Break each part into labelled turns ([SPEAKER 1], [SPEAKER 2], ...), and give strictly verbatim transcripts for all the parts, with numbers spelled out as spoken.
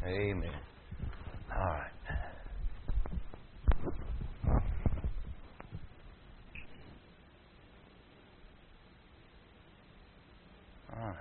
[SPEAKER 1] Amen. All right. All right.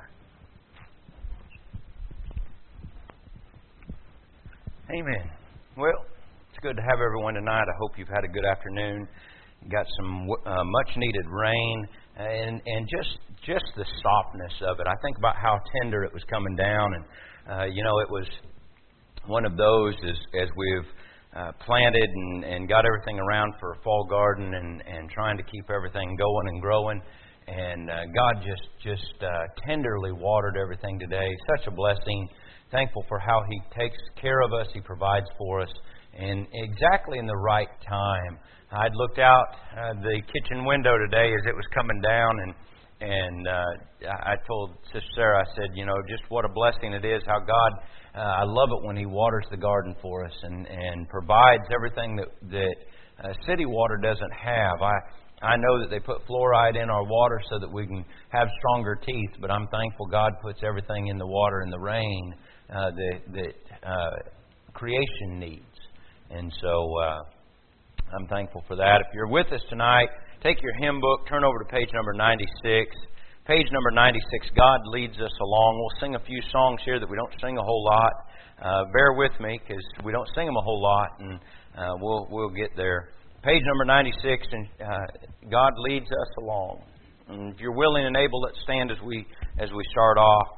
[SPEAKER 1] Amen. Well, it's good to have everyone tonight. I hope you've had a good afternoon. You got some uh, much-needed rain, and and just just the softness of it. I think about how tender it was coming down, and uh, you know, it was one of those as as we've uh, planted and, and got everything around for a fall garden, and, and trying to keep everything going and growing. And uh, God just just uh, tenderly watered everything today. Such a blessing. Thankful for how He takes care of us. He provides for us, and exactly in the right time. I'd looked out uh, the kitchen window today as it was coming down, and and uh, I told Sister Sarah, I said, you know, just what a blessing it is how God, uh, I love it when He waters the garden for us and, and provides everything that, that uh, city water doesn't have. I I know that they put fluoride in our water so that we can have stronger teeth, but I'm thankful God puts everything in the water and the rain uh, that, that uh, creation needs. And so uh, I'm thankful for that. If you're with us tonight, take your hymn book, turn over to page number ninety-six. Page number ninety-six, God Leads Us Along. We'll sing a few songs here that we don't sing a whole lot. Uh, bear with me because we don't sing them a whole lot, and uh, we'll we'll get there. Page number ninety-six, and uh, God Leads Us Along. And if you're willing and able, let's stand as we as we start off.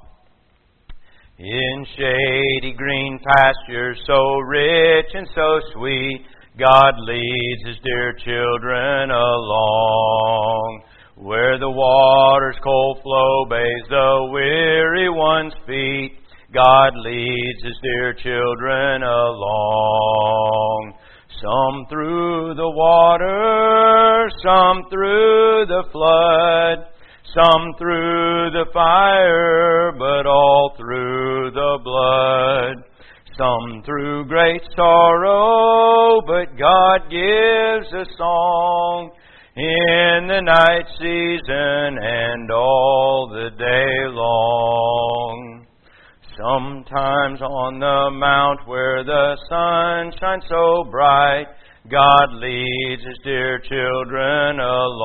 [SPEAKER 1] In shady green pastures so rich and so sweet, God leads His dear children along. Where the water's cold flow bathes the weary one's feet, God leads His dear children along. Some through the water, some through the flood, some through the fire, but all through the blood. Some through great sorrow, but God gives a song in the night season and all the day long. Sometimes on the mount where the sun shines so bright, God leads His dear children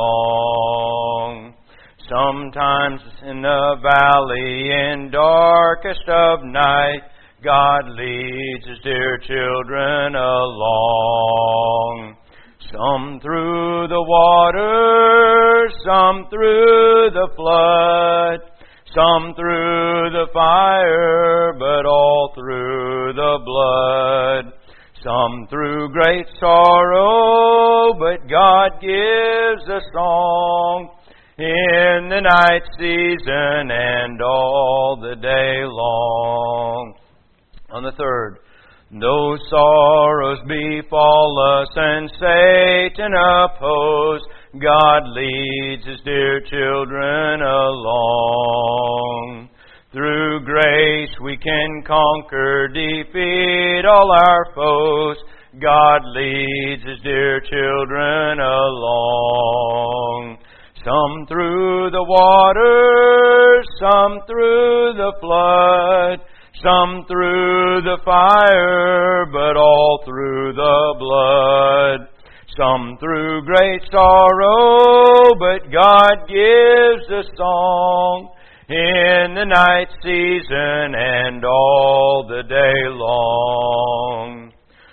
[SPEAKER 1] along. Sometimes in the valley in darkest of night, God leads His dear children along. Some through the water, some through the flood, some through the fire, but all through the blood. Some through great sorrow, but God gives a song in the night season and all the day long. On the third, though sorrows befall us and Satan oppose, God leads His dear children along. Through grace we can conquer, defeat all our foes. God leads His dear children along. Some through the water, some through the flood, some through the fire, but all through the blood. Some through great sorrow, but God gives a song in the night season and all the day long.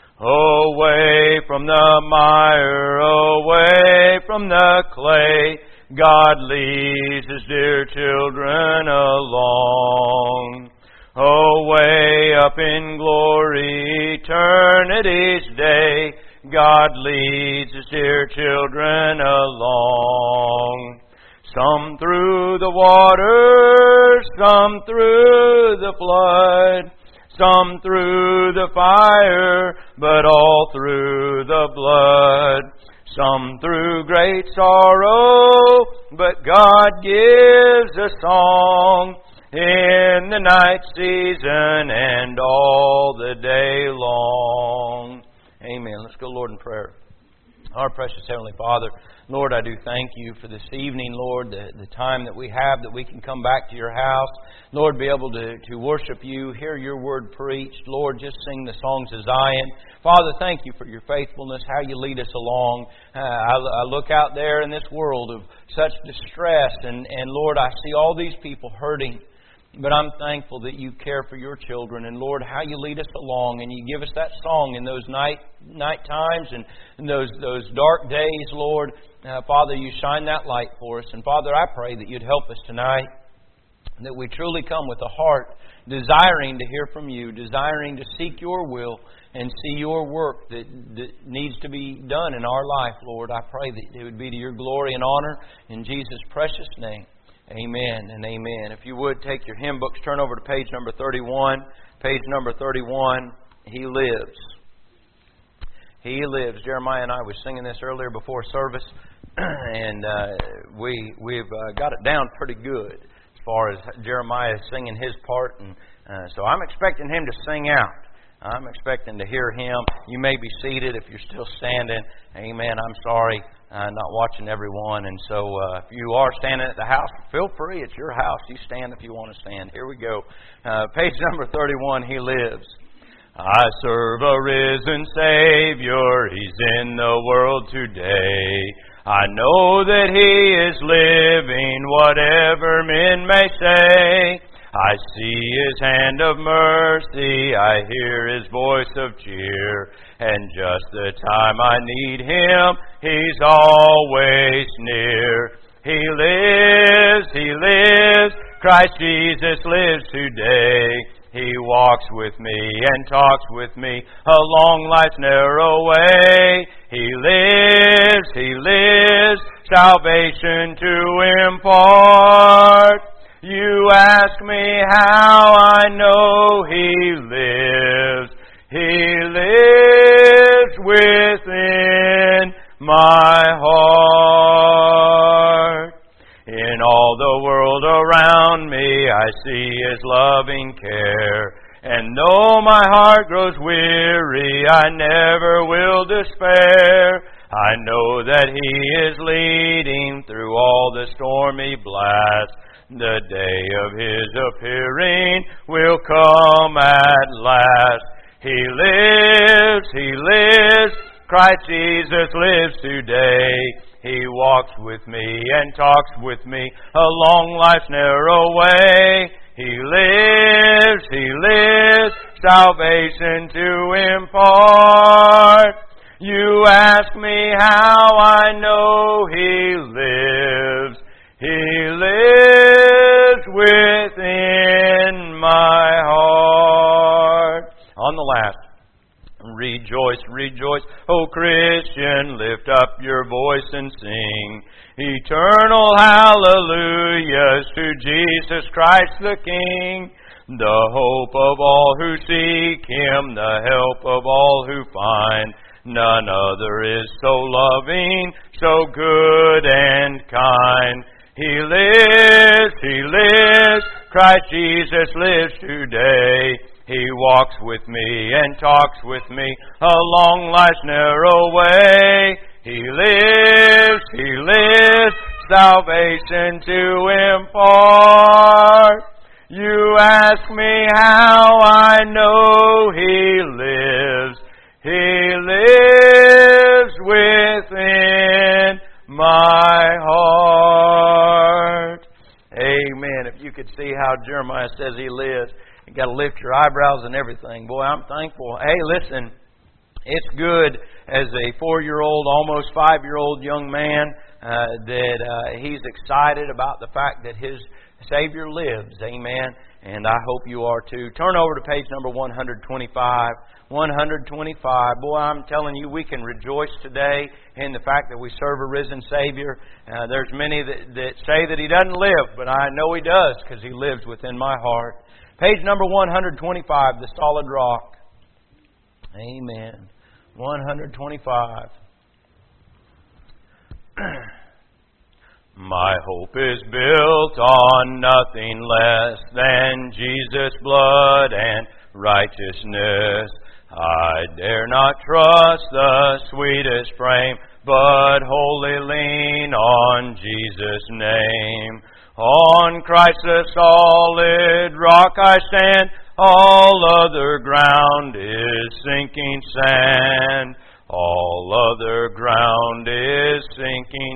[SPEAKER 1] Away from the mire, away from the clay, God leads His dear children along. Away up in glory, eternity's day, God leads His dear children along. Some through the water, some through the flood, some through the fire, but all through the blood. Some through great sorrow, but God gives a song in the night season and all the day long. Amen. Let's go, Lord, in prayer. Our precious Heavenly Father, Lord, I do thank You for this evening, Lord, the, the time that we have that we can come back to Your house. Lord, be able to, to worship You, hear Your Word preached. Lord, just sing the songs of Zion. Father, thank You for Your faithfulness, how You lead us along. Uh, I, I look out there in this world of such distress, and, and Lord, I see all these people hurting. But I'm thankful that You care for Your children. And Lord, how You lead us along. And You give us that song in those night night times and, and those, those dark days, Lord. Uh, Father, You shine that light for us. And Father, I pray that You'd help us tonight. That we truly come with a heart desiring to hear from You. Desiring to seek Your will and see Your work that, that needs to be done in our life, Lord. I pray that it would be to Your glory and honor. In Jesus' precious name. Amen and amen. If you would, take your hymn books, turn over to page number thirty-one. Page number thirty-one, He Lives. He Lives. Jeremiah and I was singing this earlier before service, and uh, we, we've uh, got it down pretty good as far as Jeremiah singing his part. And uh, so I'm expecting him to sing out. I'm expecting to hear him. You may be seated if you're still standing. Amen. I'm sorry. Uh, not watching everyone. And so uh, if you are standing at the house, feel free. It's your house. You stand if you want to stand. Here we go. Uh, page number thirty-one, He Lives. I serve a risen Savior. He's in the world today. I know that He is living, whatever men may say. I see His hand of mercy. I hear His voice of cheer. And just the time I need Him, He's always near. He lives, He lives, Christ Jesus lives today. He walks with me and talks with me along life's narrow way. He lives, He lives, salvation to impart. You ask me how I know He lives. He lives within my heart. In all the world around me, I see His loving care. And though my heart grows weary, I never will despair. I know that He is leading through all the stormy blasts. The day of His appearing will come at last. He lives, He lives, Christ Jesus lives today. He walks with me and talks with me along life's narrow way. He lives, He lives, salvation to impart. You ask me how I know He lives. He lives within my heart. On the last, rejoice, rejoice, O Christian, lift up your voice and sing eternal hallelujahs to Jesus Christ the King, the hope of all who seek Him, the help of all who find. None other is so loving, so good and kind. He lives, He lives, Christ Jesus lives today. He walks with me and talks with me along life's narrow way. He lives, He lives, salvation to impart. You ask me how I know He lives. He lives within my heart. Amen. If you could see how Jeremiah says he lives, you got to lift your eyebrows and everything. Boy, I'm thankful. Hey, listen, it's good as a four-year-old, almost five-year-old young man uh, that uh, he's excited about the fact that his Savior lives. Amen. And I hope you are too. Turn over to page number one twenty-five. one twenty-five. Boy, I'm telling you, we can rejoice today in the fact that we serve a risen Savior. Uh, there's many that, that say that He doesn't live, but I know He does because He lives within my heart. Page number one twenty-five, The Solid Rock. Amen. one twenty-five. My hope is built on nothing less than Jesus' blood and righteousness. I dare not trust the sweetest frame but wholly lean on Jesus' name. On Christ the solid rock I stand, all other ground is sinking sand. All other ground is sinking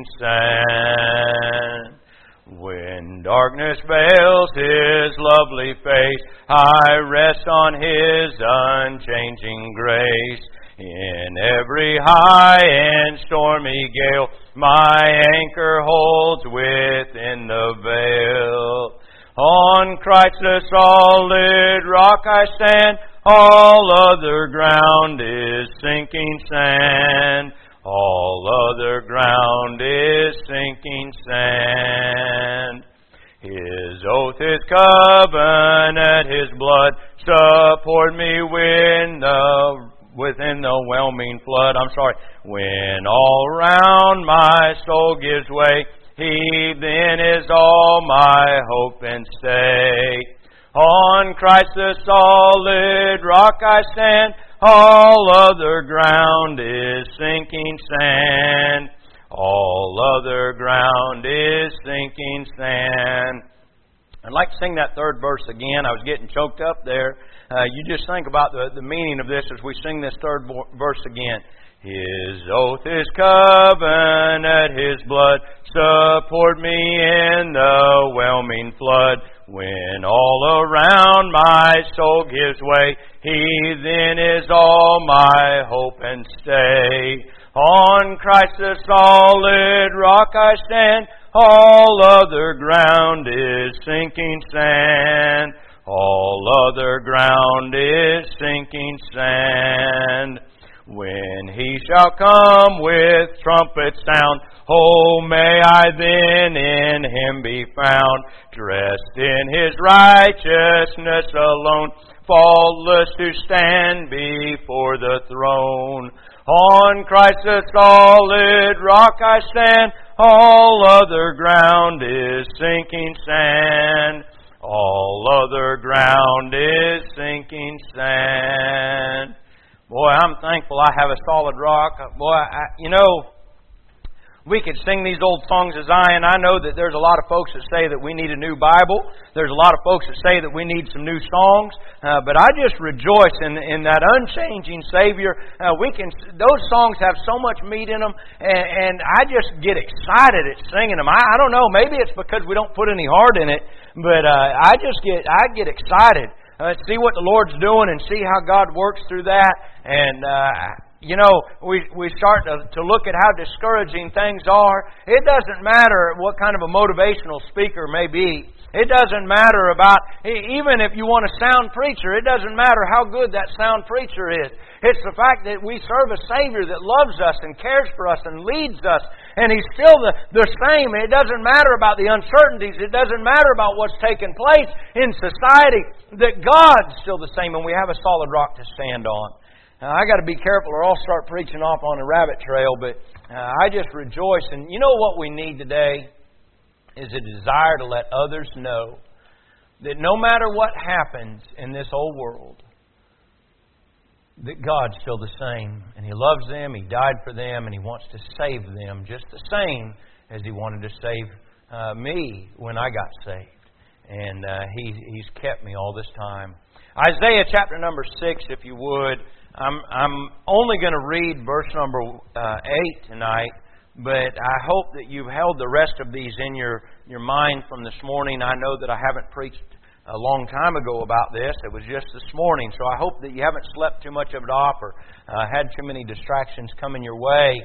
[SPEAKER 1] sand. When darkness veils His lovely face, I rest on His unchanging grace. In every high and stormy gale, my anchor holds within the veil. On Christ the solid rock I stand, all other ground is sinking sand. All other ground is sinking sand. His oath, His covenant, His blood support me when the, within the whelming flood. I'm sorry. When all round my soul gives way, He then is all my hope and stay. On Christ the solid rock I stand, all other ground is sinking sand. All other ground is sinking sand. I'd like to sing that third verse again. I was getting choked up there. Uh, you just think about the, the meaning of this as we sing this third vo- verse again. His oath, His covenant, His blood support me in the whelming flood. When all around my soul gives way, He then is all my hope and stay. On Christ the solid rock I stand, all other ground is sinking sand. All other ground is sinking sand. When He shall come with trumpet sound, oh, may I then in Him be found, dressed in His righteousness alone, faultless to stand before the throne. On Christ the solid rock I stand, all other ground is sinking sand. All other ground is sinking sand. Boy, I'm thankful I have a solid rock. Boy, I, you know, we could sing these old songs of Zion. I know that there's a lot of folks that say that we need a new Bible. There's a lot of folks that say that we need some new songs. Uh, but I just rejoice in, in that unchanging Savior. Uh, we can; those songs have so much meat in them, and, and I just get excited at singing them. I, I don't know. Maybe it's because we don't put any heart in it, but uh, I just get I get excited. Uh, see what the Lord's doing and see how God works through that. And, uh, you know, we, we start to, to look at how discouraging things are. It doesn't matter what kind of a motivational speaker may be. It doesn't matter about, even if you want a sound preacher, it doesn't matter how good that sound preacher is. It's the fact that we serve a Savior that loves us and cares for us and leads us. And He's still the, the same. It doesn't matter about the uncertainties. It doesn't matter about what's taken place in society. That God's still the same and we have a solid rock to stand on. Now, I got to be careful or I'll start preaching off on a rabbit trail. But uh, I just rejoice. And you know what we need today? Is a desire to let others know that no matter what happens in this old world, that God's still the same. And He loves them, He died for them, and He wants to save them just the same as He wanted to save uh, me when I got saved. And uh, he, He's kept me all this time. Isaiah chapter number six, if you would. I'm, I'm only going to read verse number uh, eight tonight. But I hope that you've held the rest of these in your, your mind from this morning. I know that I haven't preached a long time ago about this. It was just this morning. So I hope that you haven't slept too much of it off or uh, had too many distractions coming your way.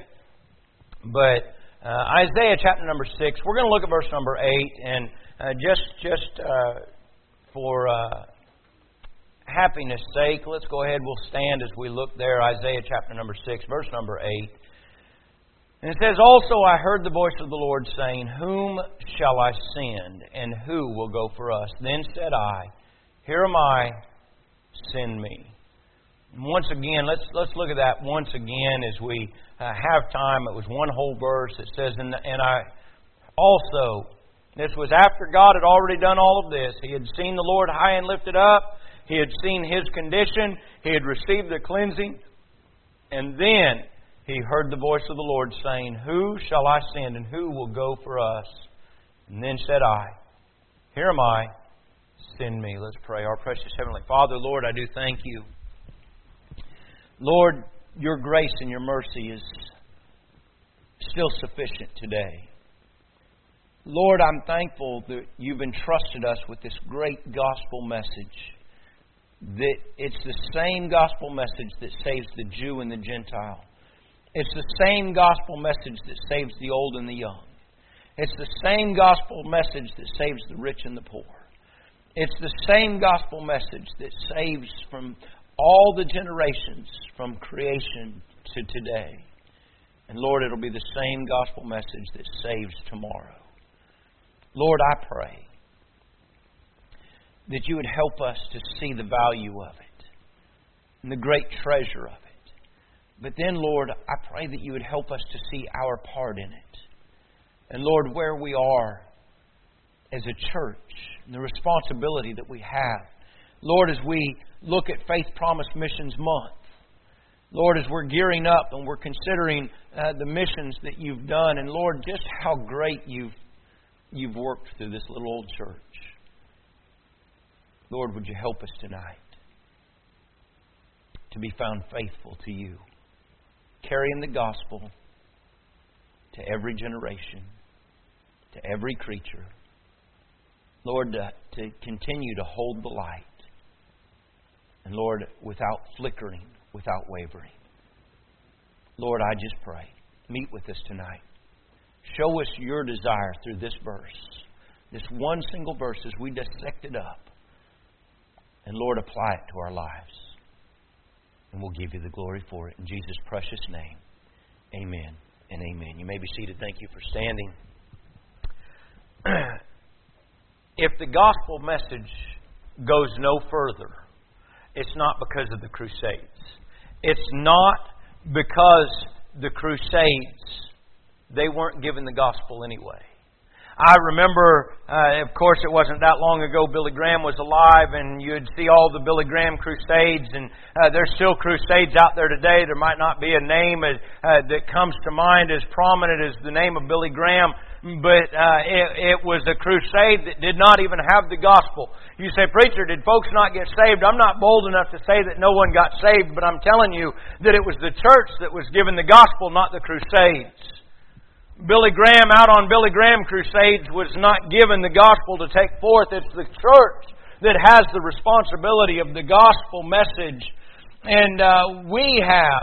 [SPEAKER 1] But uh, Isaiah chapter number six, we're going to look at verse number eight. And uh, just, just uh, for uh, happiness' sake, let's go ahead. We'll stand as we look there. Isaiah chapter number six, verse number eight. And it says, Also I heard the voice of the Lord saying, Whom shall I send, and who will go for us? Then said I, Here am I, send me. And once again, let's let's look at that once again as we uh, have time. It was one whole verse. It says, and, and I also, this was after God had already done all of this. He had seen the Lord high and lifted up. He had seen His condition. He had received the cleansing. And then he heard the voice of the Lord saying, Who shall I send, and who will go for us? And then said I, Here am I, send me. Let's pray. Our precious Heavenly Father, Lord, I do thank You. Lord, Your grace and Your mercy is still sufficient today. Lord, I'm thankful that You've entrusted us with this great gospel message. That it's the same gospel message that saves the Jew and the Gentile. It's the same gospel message that saves the old and the young. It's the same gospel message that saves the rich and the poor. It's the same gospel message that saves from all the generations from creation to today. And Lord, it'll be the same gospel message that saves tomorrow. Lord, I pray that You would help us to see the value of it and the great treasure of it. But then, Lord, I pray that You would help us to see our part in it. And Lord, where we are as a church and the responsibility that we have. Lord, as we look at Faith Promise Missions Month. Lord, as we're gearing up and we're considering uh, the missions that You've done. And Lord, just how great You've, you've worked through this little old church. Lord, would You help us tonight to be found faithful to You, carrying the gospel to every generation, to every creature. Lord, to, to continue to hold the light. And Lord, without flickering, without wavering. Lord, I just pray, meet with us tonight. Show us Your desire through this verse, this one single verse as we dissect it up. And Lord, apply it to our lives. And we'll give You the glory for it. In Jesus' precious name, amen and amen. You may be seated. Thank you for standing. If the gospel message goes no further, it's not because of the Crusades. It's not because the Crusades, they weren't given the gospel anyway. I remember, uh, of course, it wasn't that long ago Billy Graham was alive, and you'd see all the Billy Graham crusades, and uh, there's still crusades out there today. There might not be a name as, uh, that comes to mind as prominent as the name of Billy Graham, but uh, it, it was a crusade that did not even have the gospel. You say, Preacher, did folks not get saved? I'm not bold enough to say that no one got saved, but I'm telling you that it was the church that was given the gospel, not the crusades. Billy Graham out on Billy Graham crusades was not given the gospel to take forth. It's the church that has the responsibility of the gospel message. And uh, we have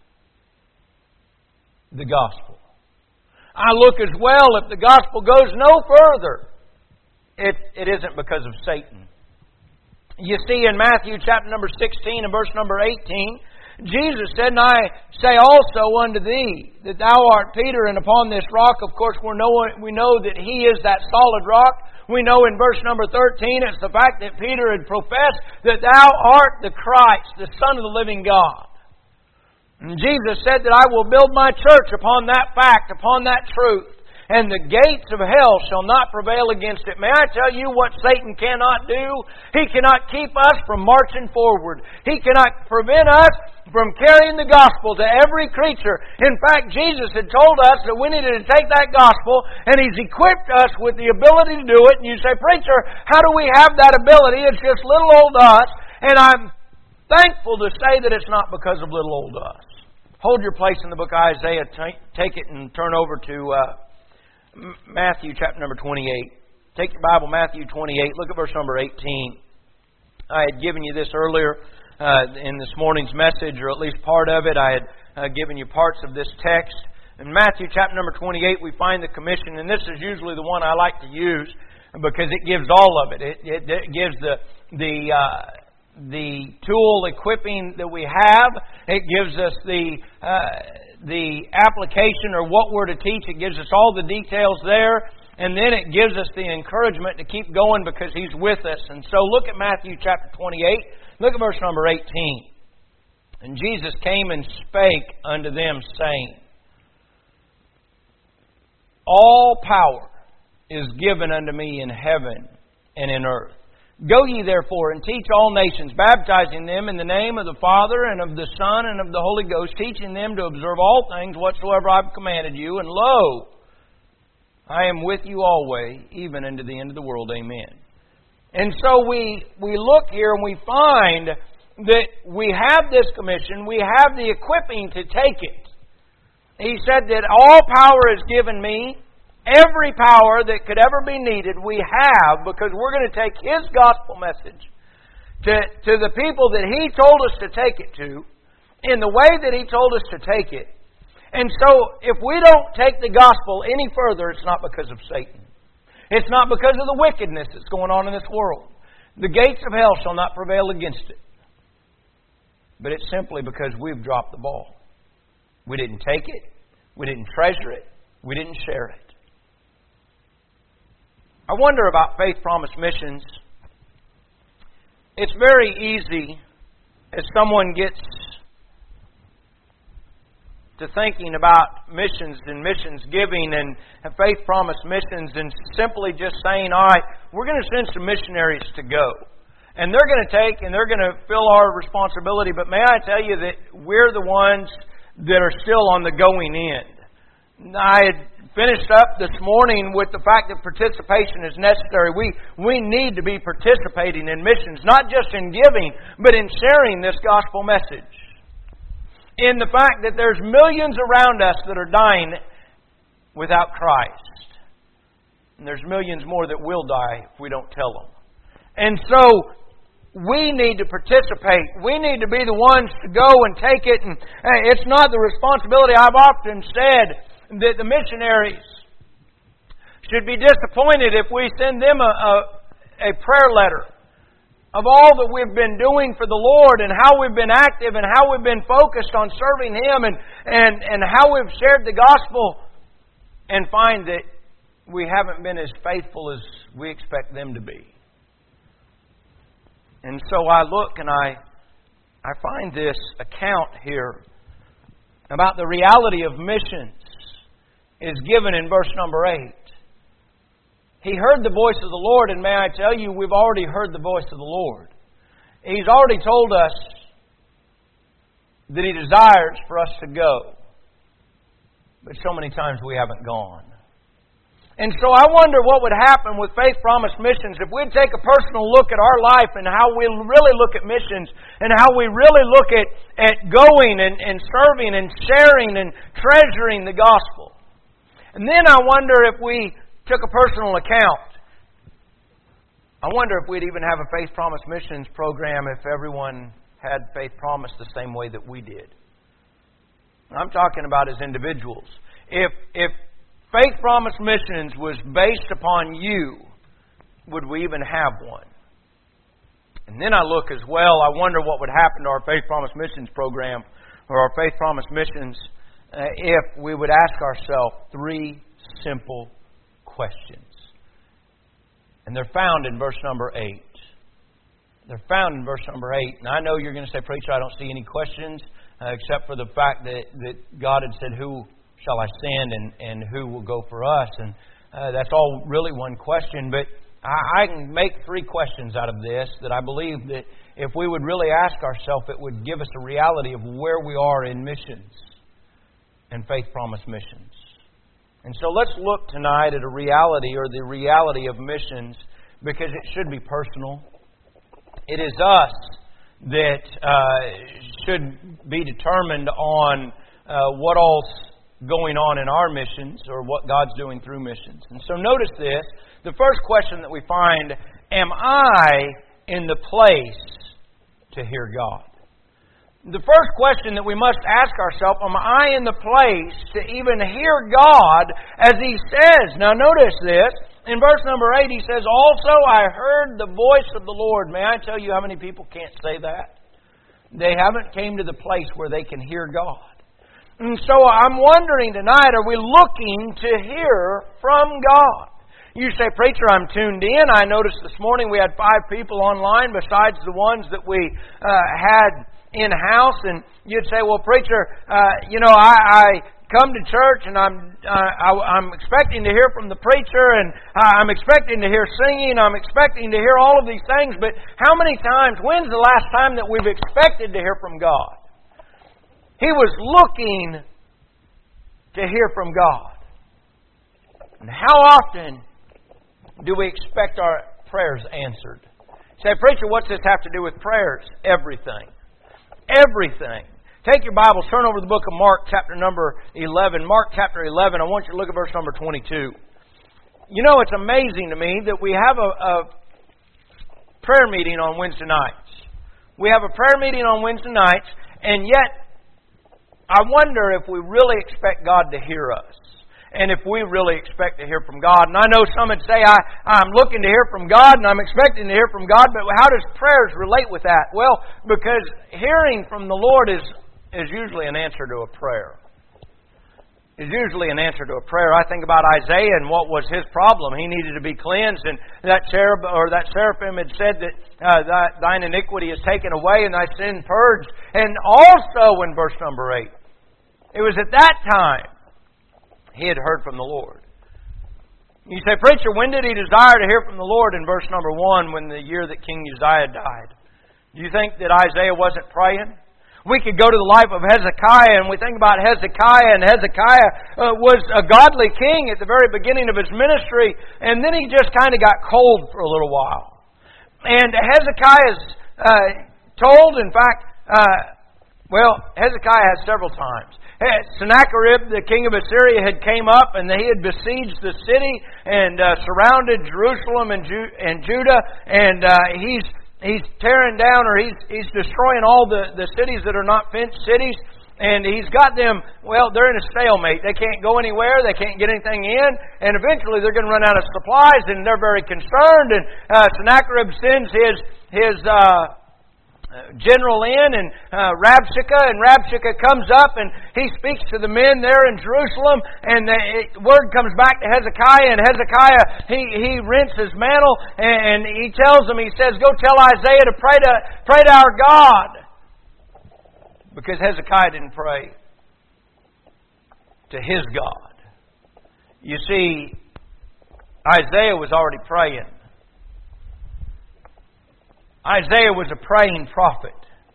[SPEAKER 1] the gospel. I look as well, if the gospel goes no further, it, it isn't because of Satan. You see in Matthew chapter number sixteen and verse number eighteen, Jesus said, And I say also unto thee, that thou art Peter, and upon this rock, of course, we know, we know that He is that solid rock. We know in verse number thirteen, it's the fact that Peter had professed that thou art the Christ, the Son of the living God. And Jesus said that I will build my church upon that fact, upon that truth. And the gates of hell shall not prevail against it. May I tell you what Satan cannot do? He cannot keep us from marching forward. He cannot prevent us from carrying the gospel to every creature. In fact, Jesus had told us that we needed to take that gospel, and He's equipped us with the ability to do it. And you say, Preacher, how do we have that ability? It's just little old us. And I'm thankful to say that it's not because of little old us. Hold your place in the book of Isaiah. Take it and turn over to Uh, Matthew chapter number twenty-eight. Take your Bible, Matthew twenty-eight. Look at verse number eighteen. I had given you this earlier uh, in this morning's message, or at least part of it. I had uh, given you parts of this text. In Matthew chapter number twenty-eight, we find the commission, and this is usually the one I like to use because it gives all of it. It, it, it gives the the uh, the tool equipping that we have. It gives us the uh, the application or what we're to teach. It gives us all the details there. And then it gives us the encouragement to keep going because He's with us. And so look at Matthew chapter twenty-eight. Look at verse number eighteen. And Jesus came and spake unto them, saying, All power is given unto me in heaven and in earth.
[SPEAKER 2] Go ye therefore and teach all nations, baptizing them in the name of the Father and of the Son and of the Holy Ghost, teaching them to observe all things whatsoever I have commanded you. And lo, I am with you always, even unto the end of the world. Amen. And so we, we look here and we find that we have this commission, we have the equipping to take it. He said that all power is given me. Every power that could ever be needed, we have, because we're going to take His gospel message to, to the people that He told us to take it to, in the way that He told us to take it. And so, if we don't take the gospel any further, it's not because of Satan. It's not because of the wickedness that's going on in this world. The gates of hell shall not prevail against it. But it's simply because we've dropped the ball. We didn't take it. We didn't treasure it. We didn't share it. I wonder about Faith Promise Missions. It's very easy as someone gets to thinking about missions and missions giving and Faith Promise Missions and simply just saying, all right, we're going to send some missionaries to go. And they're going to take and they're going to fill our responsibility. But may I tell you that we're the ones that are still on the going end. I had finished up this morning with the fact that participation is necessary. We, we need to be participating in missions, not just in giving, but in sharing this gospel message. In the fact that there's millions around us that are dying without Christ. And there's millions more that will die if we don't tell them. And so, we need to participate. We need to be the ones to go and take it. And it's not the responsibility. I've often said that the missionaries should be disappointed if we send them a, a, a prayer letter of all that we've been doing for the Lord and how we've been active and how we've been focused on serving Him and, and, and how we've shared the gospel, and find that we haven't been as faithful as we expect them to be. And so I look and I, I find this account here about the reality of missions is given in verse number eight. He heard the voice of the Lord, and may I tell you, we've already heard the voice of the Lord. He's already told us that He desires for us to go. But so many times we haven't gone. And so I wonder what would happen with Faith Promise Missions if we'd take a personal look at our life and how we really look at missions and how we really look at, at going and, and serving and sharing and treasuring the gospel. And then I wonder if we took a personal account. I wonder if we'd even have a Faith Promise Missions program if everyone had Faith Promise the same way that we did. I'm talking about as individuals. If if Faith Promise Missions was based upon you, would we even have one? And then I look as well, I wonder what would happen to our Faith Promise Missions program or our Faith Promise Missions uh, if we would ask ourselves three simple questions. And they're found in verse number eight. They're found in verse number eight. And I know you're going to say, Preacher, I don't see any questions uh, except for the fact that, that God had said, who shall I send and, and who will go for us? And uh, that's all really one question. But I, I can make three questions out of this that I believe that if we would really ask ourselves, it would give us a reality of where we are in missions and Faith Promise Missions. And so let's look tonight at a reality or the reality of missions, because it should be personal. It is us that uh, should be determined on uh, what all's going on in our missions or what God's doing through missions. And so notice this. The first question that we find, am I in the place to hear God? The first question that we must ask ourselves, am I in the place to even hear God as He says? Now notice this. In verse number eight, He says, also I heard the voice of the Lord. May I tell you how many people can't say that? They haven't came to the place where they can hear God. And so I'm wondering tonight, are we looking to hear from God? You say, Preacher, I'm tuned in. I noticed this morning we had five people online besides the ones that we uh, had in-house. And you'd say, well, Preacher, uh, you know, I, I come to church and I'm uh, I, I'm expecting to hear from the preacher, and I'm expecting to hear singing, I'm expecting to hear all of these things, but how many times, when's the last time that we've expected to hear from God? He was looking to hear from God. And how often do we expect our prayers answered? Say, preacher, what's this have to do with prayers? Everything. Everything. Take your Bibles, turn over to the book of Mark, chapter number eleven. Mark, chapter eleven. I want you to look at verse number twenty-two. You know, it's amazing to me that we have a, a prayer meeting on Wednesday nights. We have a prayer meeting on Wednesday nights, and yet I wonder if we really expect God to hear us. And if we really expect to hear from God. And I know some would say, I, I'm looking to hear from God and I'm expecting to hear from God, but how does prayers relate with that? Well, because hearing from the Lord is, is usually an answer to a prayer. Is usually an answer to a prayer. I think about Isaiah and what was his problem. He needed to be cleansed, and that cherub or that seraphim had said that uh, thine iniquity is taken away and thy sin purged. And also in verse number eight, it was at that time he had heard from the Lord. You say, preacher, when did he desire to hear from the Lord? In verse number one, when the year that King Uzziah died. Do you think that Isaiah wasn't praying? We could go to the life of Hezekiah, and we think about Hezekiah, and Hezekiah uh, was a godly king at the very beginning of his ministry, and then he just kind of got cold for a little while. And Hezekiah is uh, told, in fact, uh, well, Hezekiah has several times. Sennacherib, the king of Assyria, had came up and he had besieged the city and uh, surrounded Jerusalem and, Ju- and Judah, and uh, he's he's tearing down or he's he's destroying all the, the cities that are not fenced cities, and he's got them, well, they're in a stalemate. They can't go anywhere, they can't get anything in, and eventually they're going to run out of supplies, and they're very concerned, and uh, Sennacherib sends his his uh, general in, and uh, Rabshakeh, and Rabshakeh comes up and he speaks to the men there in Jerusalem, and the it, word comes back to Hezekiah, and Hezekiah, he, he rents his mantle, and, and he tells them, he says, go tell Isaiah to pray to, pray to our God. Because Hezekiah didn't pray to his God. You see, Isaiah was already praying. Isaiah was a praying prophet.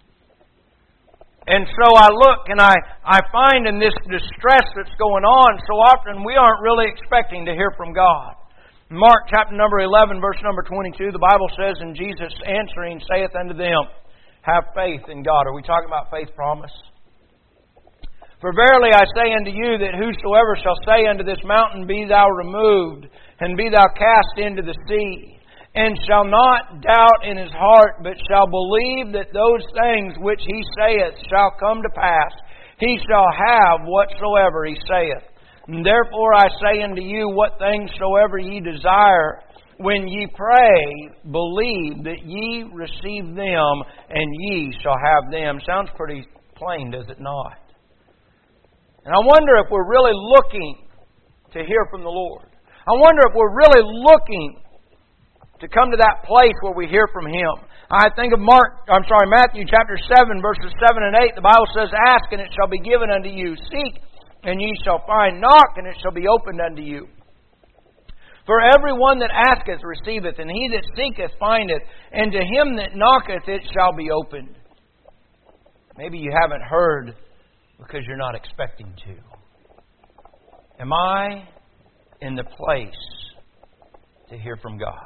[SPEAKER 2] And so I look and I, I find in this distress that's going on, so often we aren't really expecting to hear from God. Mark chapter number eleven, verse number twenty-two, the Bible says, and Jesus answering saith unto them, have faith in God. Are we talking about faith promise? For verily I say unto you that whosoever shall say unto this mountain, be thou removed, and be thou cast into the sea, and shall not doubt in his heart, but shall believe that those things which he saith shall come to pass, he shall have whatsoever he saith. And therefore I say unto you, what things soever ye desire, when ye pray, believe that ye receive them, and ye shall have them. Sounds pretty plain, does it not? And I wonder if we're really looking to hear from the Lord. I wonder if we're really looking to come to that place where we hear from Him. I think of Mark, I'm sorry, Matthew chapter seven, verses seven and eight. The Bible says, ask and it shall be given unto you. Seek and ye shall find. Knock and it shall be opened unto you. For every one that asketh receiveth, and he that seeketh findeth, and to him that knocketh it shall be opened. Maybe you haven't heard because you're not expecting to. Am I in the place to hear from God?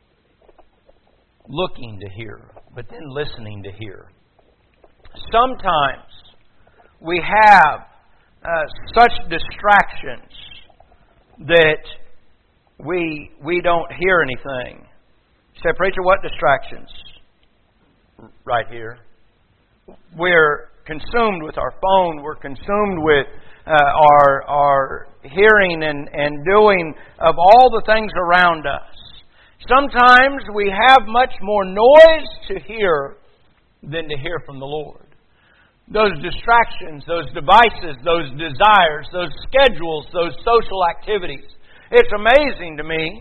[SPEAKER 2] Looking to hear, but then listening to hear. Sometimes we have uh, such distractions that we we don't hear anything. You say, preacher, what distractions? Right here. We're consumed with our phone. We're consumed with uh, our our hearing and, and doing of all the things around us. Sometimes we have much more noise to hear than to hear from the Lord. Those distractions, those devices, those desires, those schedules, those social activities. It's amazing to me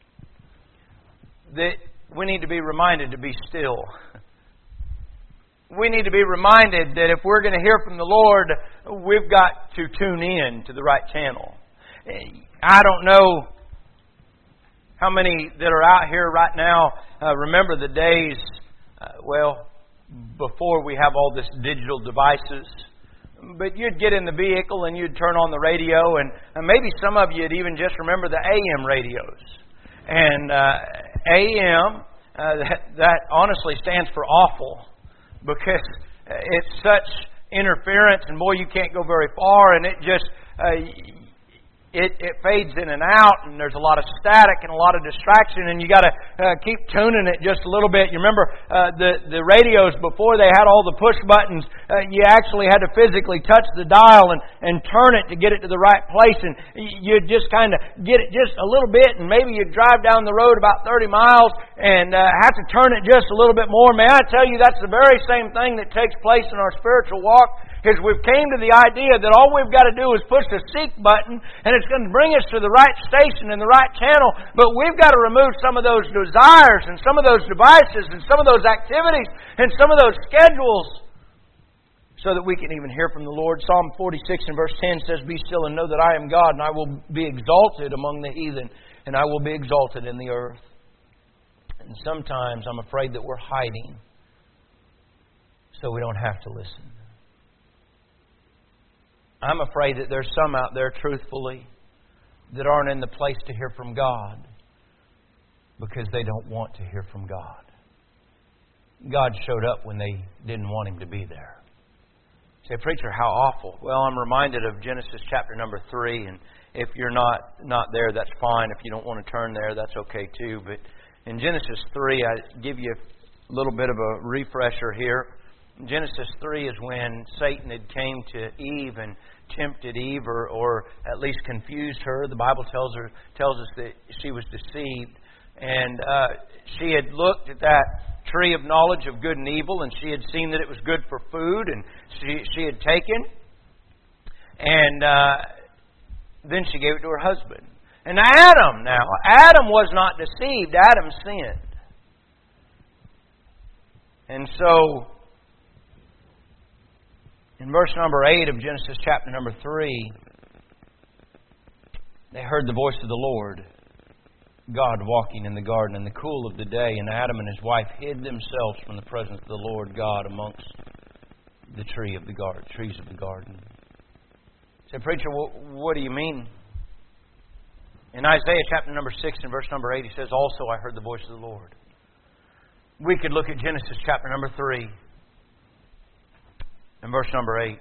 [SPEAKER 2] that we need to be reminded to be still. we need to be reminded that if we're going to hear from the Lord, we've got to tune in to the right channel. I don't know how many that are out here right now uh, remember the days, uh, well, before we have all this digital devices. But you'd get in the vehicle and you'd turn on the radio, and, and maybe some of you'd even just remember the A M radios. And uh, A M, uh, that, that honestly stands for awful, because it's such interference, and boy, you can't go very far, and it just uh, it, it fades in and out, and there's a lot of static and a lot of distraction, and you got to uh, keep tuning it just a little bit. You remember uh, the the radios before they had all the push buttons. Uh, you actually had to physically touch the dial and, and turn it to get it to the right place, and you'd just kind of get it just a little bit, and maybe you'd drive down the road about thirty miles and uh, have to turn it just a little bit more. May I tell you, that's the very same thing that takes place in our spiritual walk. Is we've came to the idea that all we've got to do is push the seek button, and it's going to bring us to the right station and the right channel. But we've got to remove some of those desires and some of those devices and some of those activities and some of those schedules, so that we can even hear from the Lord. Psalm forty-six and verse ten says, "Be still and know that I am God, and I will be exalted among the heathen, and I will be exalted in the earth." And sometimes I'm afraid that we're hiding so we don't have to listen. I'm afraid that there's some out there, truthfully, that aren't in the place to hear from God because they don't want to hear from God. God showed up when they didn't want Him to be there. You say, "Preacher, how awful." Well, I'm reminded of Genesis chapter number three, and if you're not, not there, that's fine. If you don't want to turn there, that's okay too. But in Genesis three, I give you a little bit of a refresher here. Genesis three is when Satan had came to Eve and tempted Eve, or, or at least confused her. The Bible tells her tells us that she was deceived, and uh, she had looked at that tree of knowledge of good and evil, and she had seen that it was good for food, and she she had taken, and uh, then she gave it to her husband. And Adam, now Adam was not deceived. Adam sinned, and so, in verse number eight of Genesis chapter number three, they heard the voice of the Lord, God, walking in the garden in the cool of the day, and Adam and his wife hid themselves from the presence of the Lord God amongst the tree of the garden, trees of the garden. I said, "Preacher, what do you mean?" In Isaiah chapter number six and verse number eight, he says, "Also I heard the voice of the Lord." We could look at Genesis chapter number three. In verse number eight,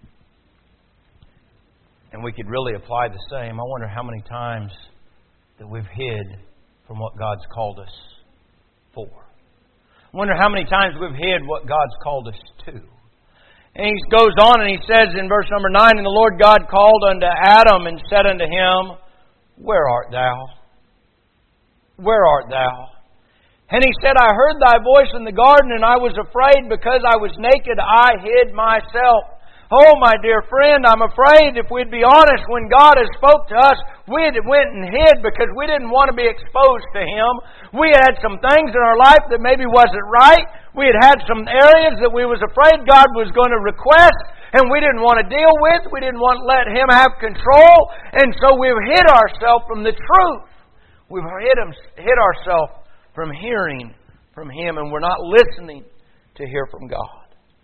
[SPEAKER 2] and we could really apply the same. I wonder how many times that we've hid from what God's called us for. I wonder how many times we've hid what God's called us to. And he goes on and he says in verse number nine, "And the Lord God called unto Adam and said unto him, Where art thou? Where art thou? And he said, I heard thy voice in the garden, and I was afraid because I was naked, I hid myself. Oh, my dear friend, I'm afraid if we'd be honest, when God has spoke to us, we had went and hid because we didn't want to be exposed to Him. We had some things in our life that maybe wasn't right. We had had some areas that we was afraid God was going to request, and we didn't want to deal with. We didn't want to let Him have control, and so we've hid ourselves from the truth. We've hid, hid ourselves from hearing from Him, and we're not listening to hear from God.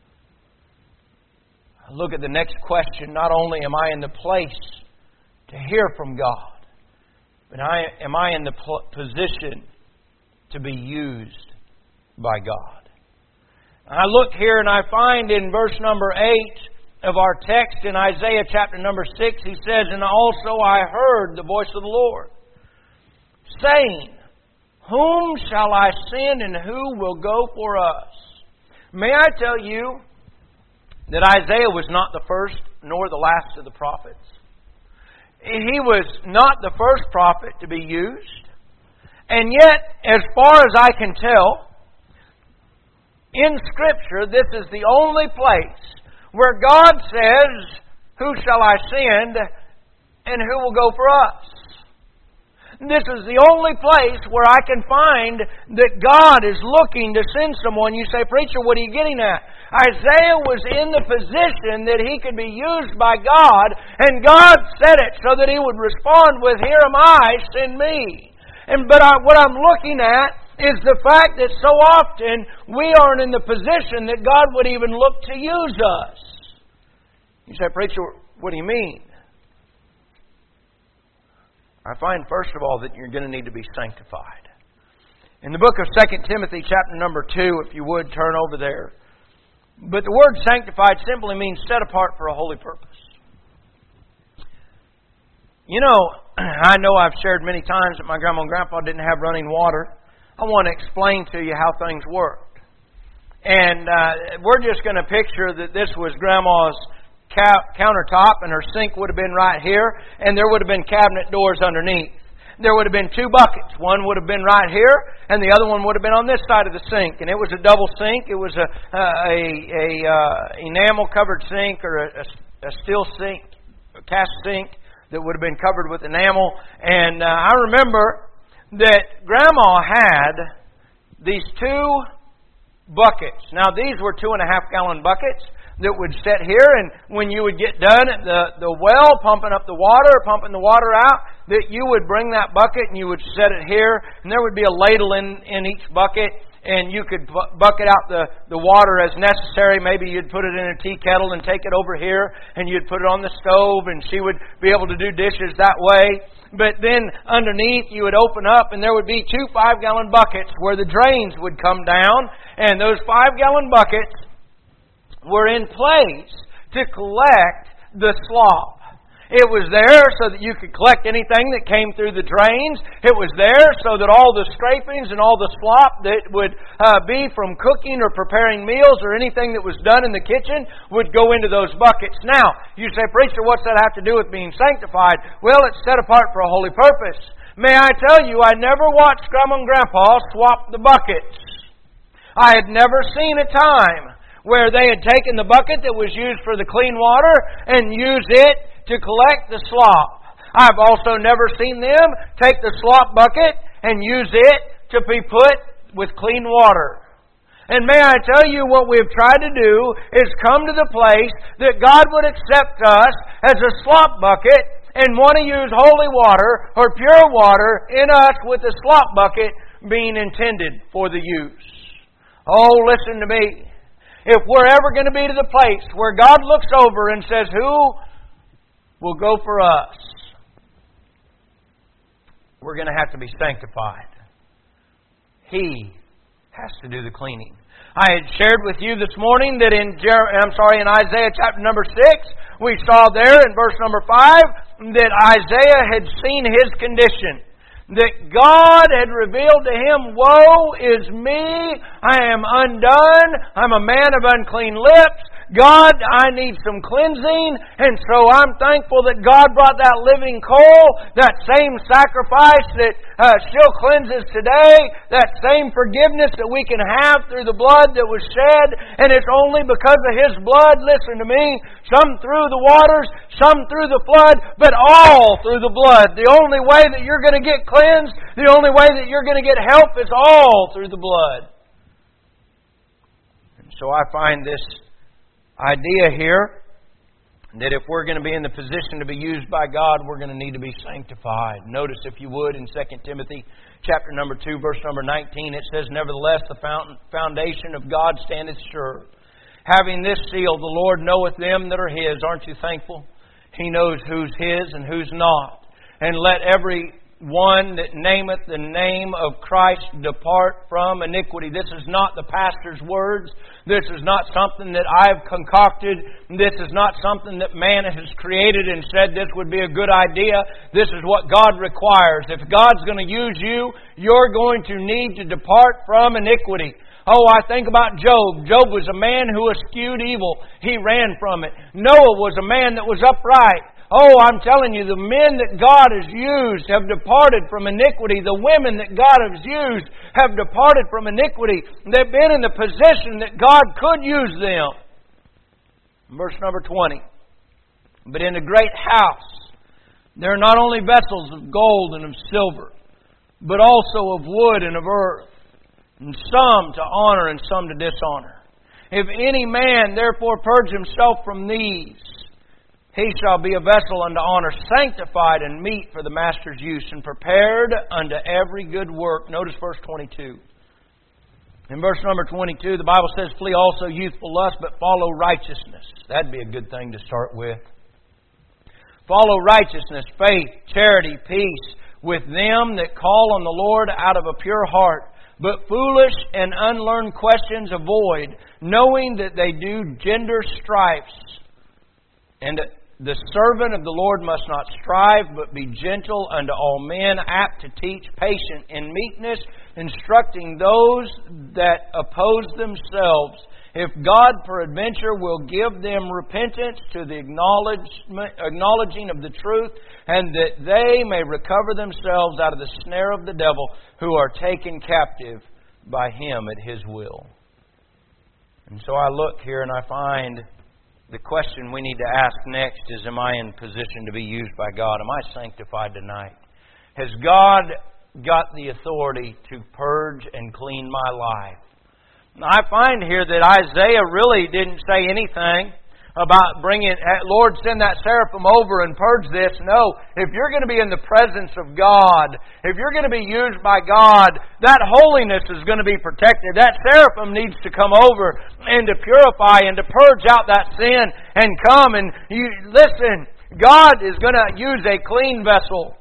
[SPEAKER 2] Look at the next question. Not only am I in the place to hear from God, but I, am I in the position to be used by God? I look here and I find in verse number eight of our text in Isaiah chapter number six, he says, And also I heard the voice of the Lord, saying, Whom shall I send, and who will go for us? May I tell you that Isaiah was not the first nor the last of the prophets. He was not the first prophet to be used. And yet, as far as I can tell, in Scripture, this is the only place where God says, Who shall I send, and who will go for us? This is the only place where I can find that God is looking to send someone. You say, preacher, what are you getting at? Isaiah was in the position that he could be used by God, and God said it so that he would respond with, here am I, send me. And But I, what I'm looking at is the fact that so often we aren't in the position that God would even look to use us. You say, preacher, what do you mean? I find, first of all, that you're going to need to be sanctified. In the book of Second Timothy, chapter number two, if you would, turn over there. But the word sanctified simply means set apart for a holy purpose. You know, I know I've shared many times that my grandma and grandpa didn't have running water. I want to explain to you how things worked. And uh, we're just going to picture that this was Grandma's countertop, and her sink would have been right here, and there would have been cabinet doors underneath. There would have been two buckets. One would have been right here, and the other one would have been on this side of the sink. And it was a double sink. It was a a, a uh, enamel-covered sink, or a, a steel sink, a cast sink that would have been covered with enamel. And uh, I remember that Grandma had these two buckets. Now, these were two and a half gallon buckets that would sit here, and when you would get done at the, the well, pumping up the water, pumping the water out, that you would bring that bucket and you would set it here, and there would be a ladle in, in each bucket, and you could bu- bucket out the, the water as necessary. Maybe you'd put it in a tea kettle and take it over here, and you'd put it on the stove, and she would be able to do dishes that way. But then underneath you would open up, and there would be two five-gallon buckets where the drains would come down, and those five-gallon buckets were in place to collect the slop. It was there so that you could collect anything that came through the drains. It was there so that all the scrapings and all the slop that would uh, be from cooking or preparing meals or anything that was done in the kitchen would go into those buckets. Now, you say, preacher, what's that have to do with being sanctified? Well, it's set apart for a holy purpose. May I tell you, I never watched Grandma and Grandpa swap the buckets. I had never seen a time where they had taken the bucket that was used for the clean water and used it to collect the slop. I've also never seen them take the slop bucket and use it to be put with clean water. And may I tell you, what we've tried to do is come to the place that God would accept us as a slop bucket and want to use holy water or pure water in us with the slop bucket being intended for the use. Oh, listen to me. If we're ever going to be to the place where God looks over and says, who will go for us? We're going to have to be sanctified. He has to do the cleaning. I had shared with you this morning that in Jer- I'm sorry, in Isaiah chapter number six, we saw there in verse number five that Isaiah had seen his condition. That God had revealed to him, woe is me, I am undone, I'm a man of unclean lips, God, I need some cleansing, and so I'm thankful that God brought that living coal, that same sacrifice that uh, still cleanses today, that same forgiveness that we can have through the blood that was shed, and it's only because of His blood, listen to me, some through the waters, some through the flood, but all through the blood. The only way that you're going to get cleansed, the only way that you're going to get help is all through the blood. And so I find this idea here that if we're going to be in the position to be used by God, we're going to need to be sanctified. Notice, if you would, in Second Timothy chapter number two, verse number nineteen, it says, nevertheless, the foundation of God standeth sure. Having this seal, the Lord knoweth them that are His. Aren't you thankful? He knows who's His and who's not. And let every one that nameth the name of Christ depart from iniquity. This is not the pastor's words. This is not something that I've concocted. This is not something that man has created and said this would be a good idea. This is what God requires. If God's going to use you, you're going to need to depart from iniquity. Oh, I think about Job. Job was a man who eschewed evil. He ran from it. Noah was a man that was upright. Oh, I'm telling you, the men that God has used have departed from iniquity. The women that God has used have departed from iniquity. They've been in the position that God could use them. Verse number twenty. But in a great house There are not only vessels of gold and of silver, but also of wood and of earth, and some to honor and some to dishonor. If any man therefore purge himself from these, he shall be a vessel unto honor, sanctified and meet for the master's use, and prepared unto every good work. Notice verse twenty-two. In verse number twenty-two, the Bible says, flee also youthful lust, but follow righteousness. That'd be a good thing to start with. Follow righteousness, faith, charity, peace, with them that call on the Lord out of a pure heart. But foolish and unlearned questions avoid, knowing that they do gender strifes. And the servant of the Lord must not strive, but be gentle unto all men, apt to teach, patient in meekness, instructing those that oppose themselves. If God peradventure will give them repentance to the acknowledgement, acknowledging of the truth, and that they may recover themselves out of the snare of the devil, who are taken captive by him at his will. And so I look here and I find the question we need to ask next is, am I in position to be used by God? Am I sanctified tonight? Has God got the authority to purge and clean my life? I find here that Isaiah really didn't say anything about bringing, Lord, send that seraphim over and purge this. No, if you're going to be in the presence of God, if you're going to be used by God, that holiness is going to be protected. That seraphim needs to come over and to purify and to purge out that sin and come and you listen. God is going to use a clean vessel.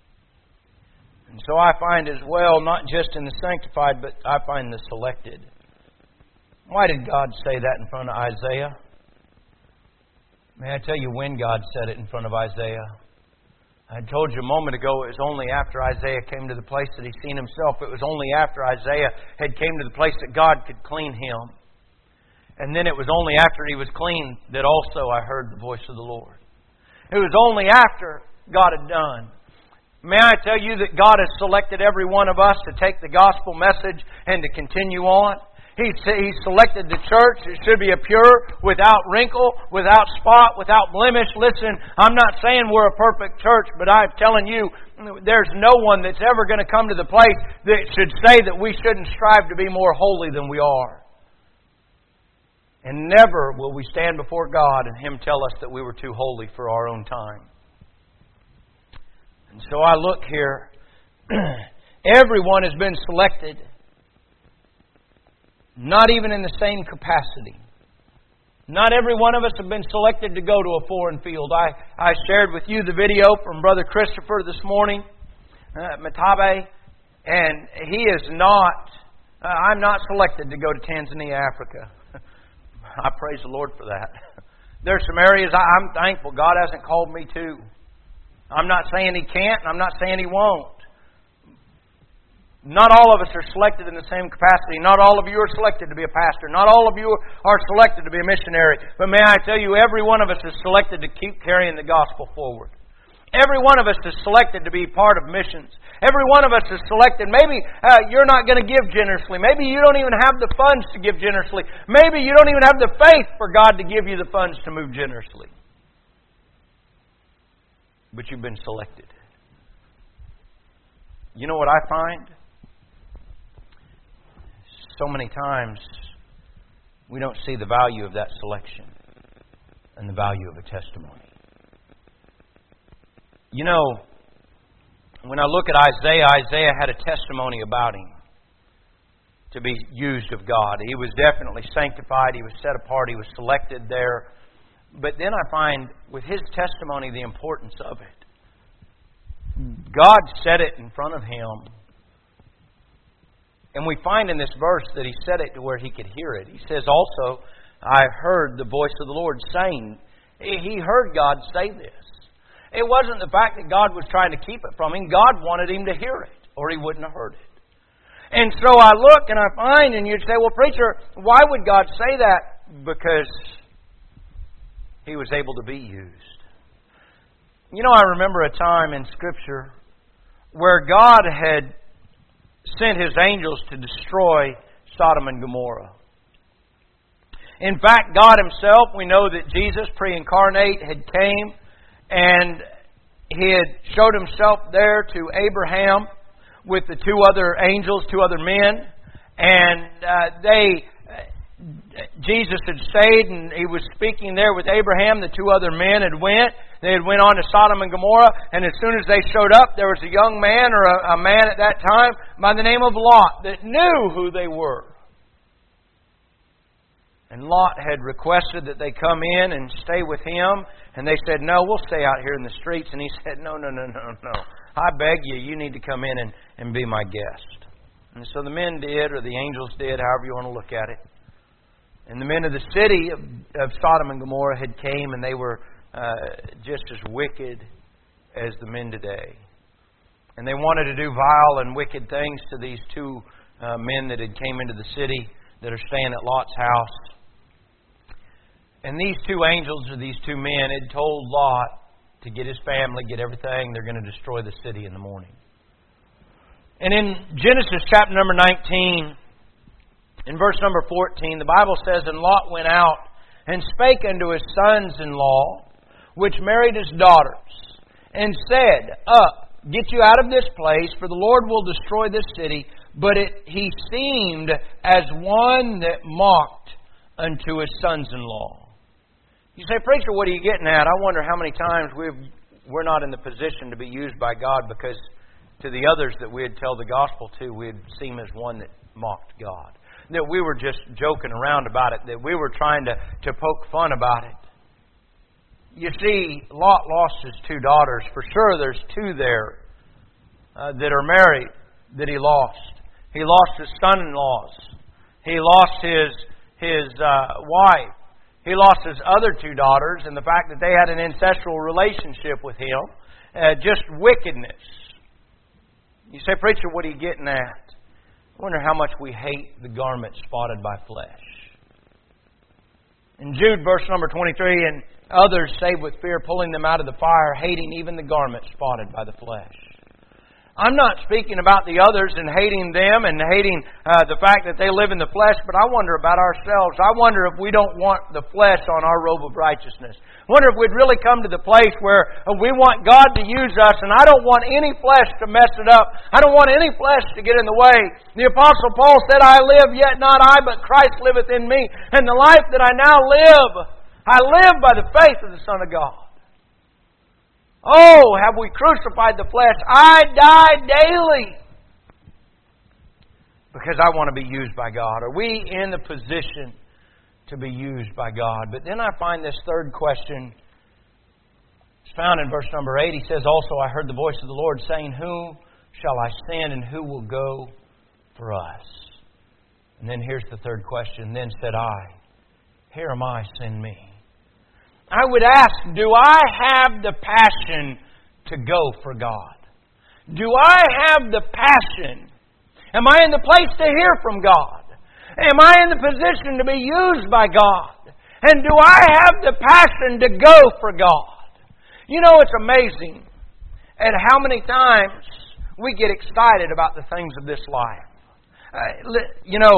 [SPEAKER 2] And so I find as well, not just in the sanctified, but I find the selected. Why did God say that in front of Isaiah? May I tell you when God said it in front of Isaiah? I told you a moment ago it was only after Isaiah came to the place that he seen himself. It was only after Isaiah had came to the place that God could clean him. And then it was only after he was clean that also I heard the voice of the Lord. It was only after God had done. May I tell you that God has selected every one of us to take the gospel message and to continue on? He He selected the church. It should be a pure, without wrinkle, without spot, without blemish. Listen, I'm not saying we're a perfect church, but I'm telling you, there's no one that's ever going to come to the place that should say that we shouldn't strive to be more holy than we are. And never will we stand before God and Him tell us that we were too holy for our own time. And so I look here. Everyone has been selected. Not even in the same capacity. Not every one of us have been selected to go to a foreign field. I, I shared with you the video from Brother Christopher this morning, uh, Matabe, and he is not, uh, I'm not selected to go to Tanzania, Africa. I praise the Lord for that. There's some areas I, I'm thankful God hasn't called me to. I'm not saying He can't, and I'm not saying He won't. Not all of us are selected in the same capacity. Not all of you are selected to be a pastor. Not all of you are selected to be a missionary. But may I tell you, every one of us is selected to keep carrying the gospel forward. Every one of us is selected to be part of missions. Every one of us is selected. Maybe uh, you're not going to give generously. Maybe you don't even have the funds to give generously. Maybe you don't even have the faith for God to give you the funds to move generously. But you've been selected. You know what I find? So many times we don't see the value of that selection and the value of a testimony. You know, when I look at Isaiah, Isaiah had a testimony about him to be used of God. He was definitely sanctified. He was set apart. He was selected there. But then I find with his testimony the importance of it. God said it in front of him. And we find in this verse that He said it to where he could hear it. He says also, I heard the voice of the Lord saying. He heard God say this. It wasn't the fact that God was trying to keep it from him. God wanted him to hear it, or he wouldn't have heard it. And so I look and I find, and you'd say, well, preacher, why would God say that? Because He was able to be used. You know, I remember a time in Scripture where God had sent His angels to destroy Sodom and Gomorrah. In fact, God Himself, we know that Jesus, pre-incarnate, had came and he had showed himself there to Abraham with the two other angels, two other men, and uh, they, uh, Jesus had stayed, and he was speaking there with Abraham. The two other men had went. They had went on to Sodom and Gomorrah, and as soon as they showed up, there was a young man, or a, a man at that time, by the name of Lot, that knew who they were. And Lot had requested that they come in and stay with him, and they said, no, we'll stay out here in the streets. And he said, no, no, no, no, no. I beg you, you need to come in and, and be my guest. And so the men did, or the angels did, however you want to look at it. And the men of the city of, of Sodom and Gomorrah had came, and they were uh, just as wicked as the men today. And they wanted to do vile and wicked things to these two uh, men that had came into the city that are staying at Lot's house. And these two angels, or these two men, had told Lot to get his family, get everything. They're going to destroy the city in the morning. And in Genesis chapter number nineteen, in verse number fourteen, the Bible says, and Lot went out and spake unto his sons-in-law, which married his daughters, and said, Up, get you out of this place, for the Lord will destroy this city. But it, he seemed as one that mocked unto his sons-in-law. You say, preacher, what are you getting at? I wonder how many times we've, we're not in the position to be used by God because to the others that we'd tell the gospel to, we'd seem as one that mocked God. That we were just joking around about it. That we were trying to, to poke fun about it. You see, Lot lost his two daughters. For sure there's two there uh, that are married that he lost. He lost his son-in-laws. He lost his, his uh, wife. He lost his other two daughters, and the fact that they had an ancestral relationship with him. Uh, just wickedness. You say, preacher, what are you getting at? I wonder how much we hate the garment spotted by flesh. In Jude, verse number twenty-three, and others save with fear, pulling them out of the fire, hating even the garment spotted by the flesh. I'm not speaking about the others and hating them and hating uh, the fact that they live in the flesh, but I wonder about ourselves. I wonder if we don't want the flesh on our robe of righteousness. I wonder if we'd really come to the place where we want God to use us, and I don't want any flesh to mess it up. I don't want any flesh to get in the way. The Apostle Paul said, I live, yet not I, but Christ liveth in me. And the life that I now live, I live by the faith of the Son of God. Oh, have we crucified the flesh? I die daily because I want to be used by God. Are we in the position to be used by God? But then I find this third question. It's found in verse number eight. He says, Also I heard the voice of the Lord saying, Whom shall I send, and who will go for us? And then here's the third question. Then said I, Here am I, send me. I would ask, do I have the passion to go for God? Do I have the passion? Am I in the place to hear from God? Am I in the position to be used by God? And do I have the passion to go for God? You know, it's amazing at how many times we get excited about the things of this life. Uh, you know,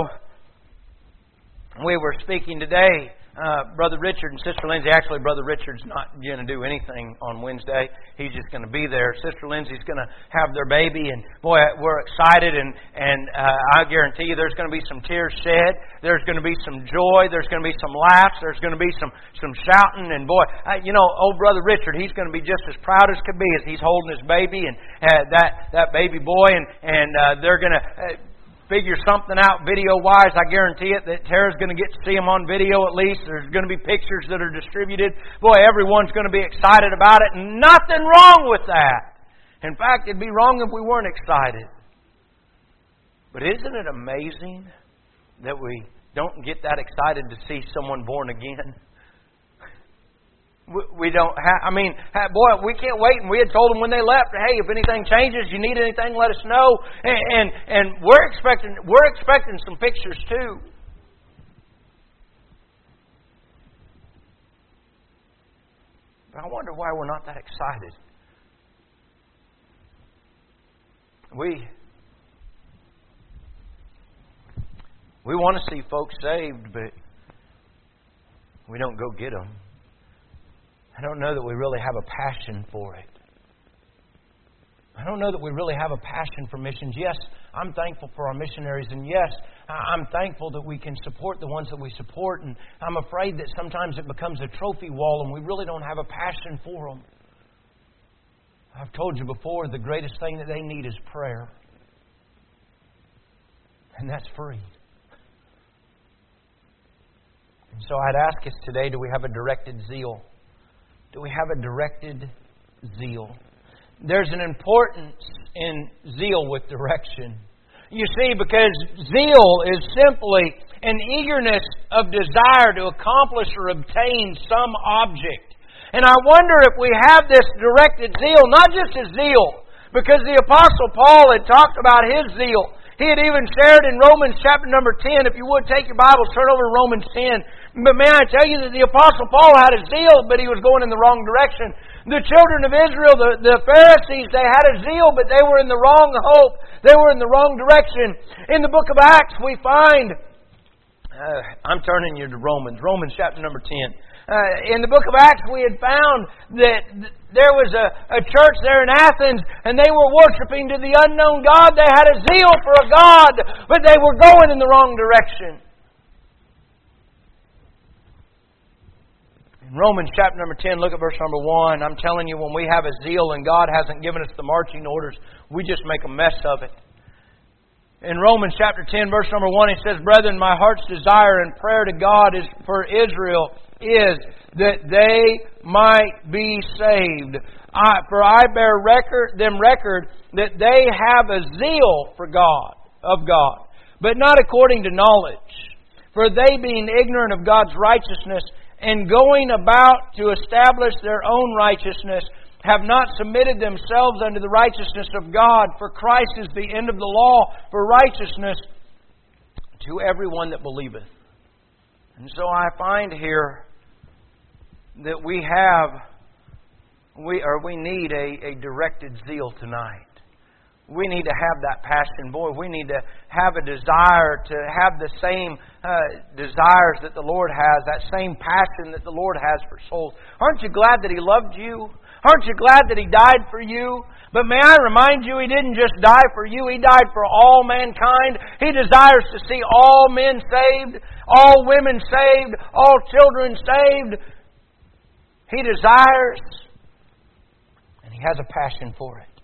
[SPEAKER 2] we were speaking today. Uh, Brother Richard and Sister Lindsay, actually Brother Richard's not going to do anything on Wednesday. He's just going to be there. Sister Lindsay's going to have their baby, and boy, we're excited, and, and uh, I guarantee you there's going to be some tears shed. There's going to be some joy. There's going to be some laughs. There's going to be some, some shouting, and boy, uh, you know, old Brother Richard, he's going to be just as proud as could be as he's holding his baby, and uh, that, that baby boy, and, and uh, they're going to... Uh, figure something out video-wise. I guarantee it that Tara's going to get to see them on video at least. There's going to be pictures that are distributed. Boy, everyone's going to be excited about it. And nothing wrong with that. In fact, it'd be wrong if we weren't excited. But isn't it amazing that we don't get that excited to see someone born again? We don't have, I mean, boy, we can't wait. And we had told them when they left, hey, if anything changes, you need anything, let us know. And and, and we're expecting we're expecting some pictures too. But I wonder why we're not that excited. We we want to see folks saved, but we don't go get them. I don't know that we really have a passion for it. I don't know that we really have a passion for missions. Yes, I'm thankful for our missionaries, and yes, I'm thankful that we can support the ones that we support, and I'm afraid that sometimes it becomes a trophy wall and we really don't have a passion for them. I've told you before, the greatest thing that they need is prayer. And that's free. And so I'd ask us today, do we have a directed zeal? Do we have a directed zeal? There's an importance in zeal with direction. You see, because zeal is simply an eagerness of desire to accomplish or obtain some object. And I wonder if we have this directed zeal, not just a zeal, because the Apostle Paul had talked about his zeal. He had even shared in Romans chapter number ten. If you would take your Bibles, turn over to Romans ten. But may I tell you that the Apostle Paul had a zeal, but he was going in the wrong direction. The children of Israel, the, the Pharisees, they had a zeal, but they were in the wrong hope. They were in the wrong direction. In the book of Acts, we find... Uh, I'm turning you to Romans. Romans chapter number ten. Uh, in the book of Acts, we had found that th- there was a, a church there in Athens, and they were worshiping to the unknown God. They had a zeal for a God, but they were going in the wrong direction. In Romans chapter number ten, look at verse number one. I'm telling you, when we have a zeal and God hasn't given us the marching orders, we just make a mess of it. In Romans chapter ten, verse number one, it says, "Brethren, my heart's desire and prayer to God is for Israel is that they might be saved. I, for I bear record, them record that they have a zeal for God, of God, but not according to knowledge. For they, being ignorant of God's righteousness and going about to establish their own righteousness, have not submitted themselves unto the righteousness of God. For Christ is the end of the law for righteousness to everyone that believeth." And so I find here that we have, we or we need a, a directed zeal tonight. We need to have that passion. Boy, we need to have a desire to have the same uh, desires that the Lord has, that same passion that the Lord has for souls. Aren't you glad that He loved you? Aren't you glad that He died for you? But may I remind you, He didn't just die for you. He died for all mankind. He desires to see all men saved, all women saved, all children saved. He desires, and He has a passion for it.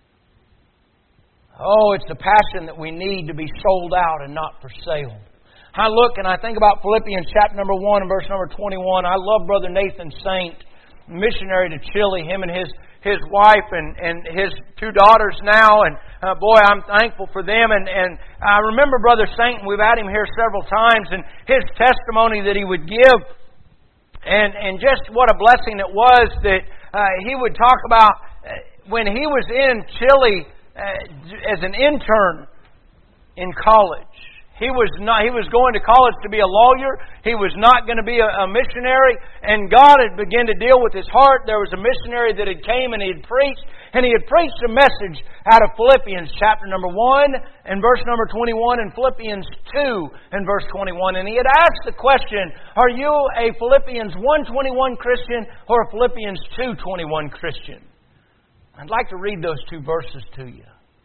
[SPEAKER 2] Oh, it's the passion that we need to be sold out and not for sale. I look and I think about Philippians chapter number one and verse number twenty-one. I love Brother Nathan Saint, missionary to Chile, him and his, his wife and, and his two daughters now. And uh, boy, I'm thankful for them. And, and I remember Brother Saint, and we've had him here several times, and his testimony that he would give. And, and just what a blessing it was that uh, he would talk about uh, when he was in Chile uh, as an intern in college. He was not. He was going to college to be a lawyer. He was not going to be a, a missionary. And God had begun to deal with his heart. There was a missionary that had came and he had preached. And he had preached a message out of Philippians chapter number one and verse number twenty-one and Philippians two and verse twenty-one. And he had asked the question, are you a Philippians one twenty-one Christian or a Philippians two twenty-one Christian? I'd like to read those two verses to you.